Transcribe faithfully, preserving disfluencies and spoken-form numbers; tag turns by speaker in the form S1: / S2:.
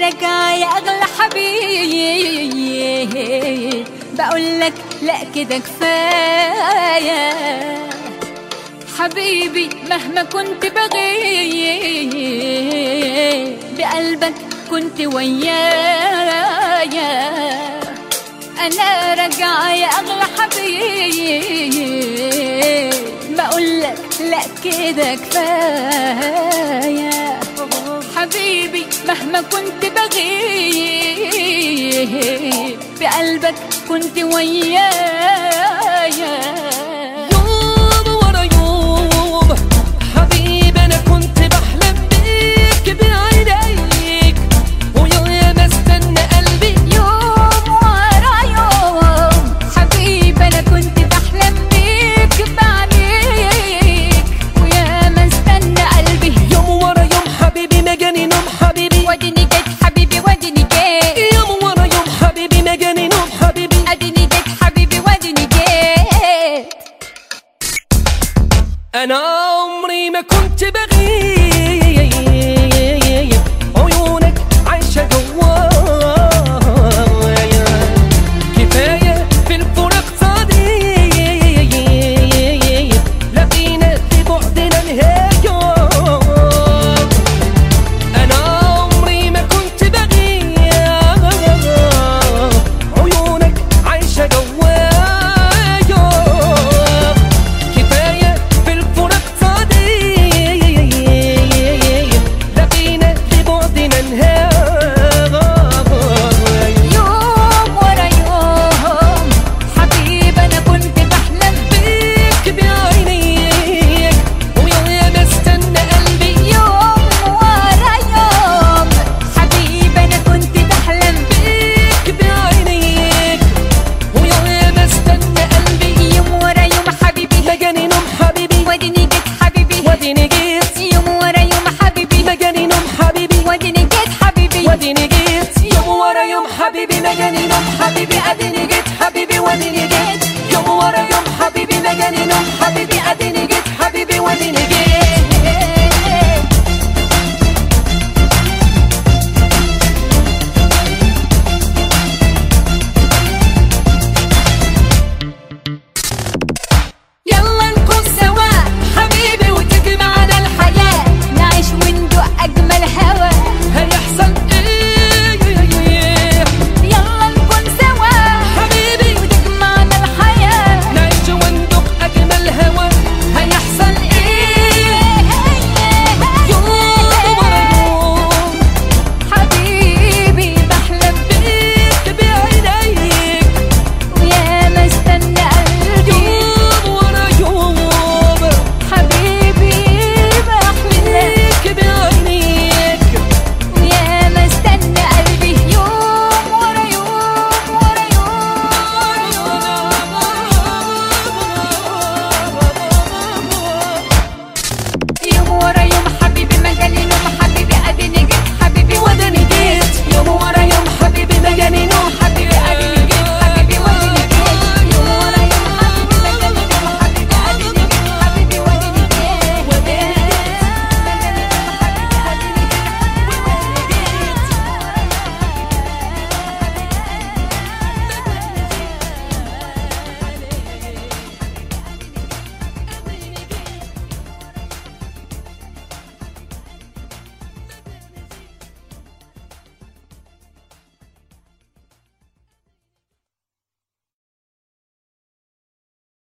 S1: راجعة يا أغلى حبيب، بقولك لأ كده كفاية حبيبي. مهما كنت بغيب بقلبك كنت ويايا. أنا راجعة يا أغلى حبيب، بقولك لأ كده كفاية حبيبي. مهما كنت بغيب بقلبك كنت ويايا.
S2: يوم ورا يوم حبيبي أنا كنت بحلم بيك بعينيك، ويوم استنى قلبي.
S1: يوم ورا يوم حبيبي أنا كنت بحلم بيك بعينيك، ويوم استنى قلبي.
S2: يوم ورا يوم حبيبي ما جاني نوم حبيبي،
S1: وديني جيت حبيبي وديني جيت.
S2: يوم ورا يوم حبيبي ما جاني نوم حبيبي،
S1: اديني جيت حبيبي وديني جيت.
S2: أنا عمري ما كنت بغيب، عيونك عايشة جوايا. كفاية في الفراق صديق، لقينا في بعدنا نهاية. أنا عمري ما كنت بغيب، عيونك عايشة جوايا. كفاية في الفراق صديق، لقينا في بعدنا نهاية.
S1: يوم ورا يوم حبيبي أنا كنت بحلم
S2: بيك بعينيك، ويوم استنى قلبي.
S1: يوم ورا يوم حبيبي أنا كنت بحلم
S2: بيك بعينيك، ويوم استنى قلبي.
S1: يوم ورا يوم حبيبي
S2: ما جاني نوم حبيبي،
S1: وديني جيت حبيبي
S2: وديني جيت.
S1: يوم ورا يوم حبيبي
S2: ما جاني نوم حبيبي،
S1: وديني جيت حبيبي
S2: وديني جيت. يوم ورا يوم حبيبي ما جاني نوم حبيبي، اديني جيت حبيبي وديني جيت. يوم ورا يوم حبيبي ما جاني نوم حبيبي، اديني جيت حبيبي وديني جيت.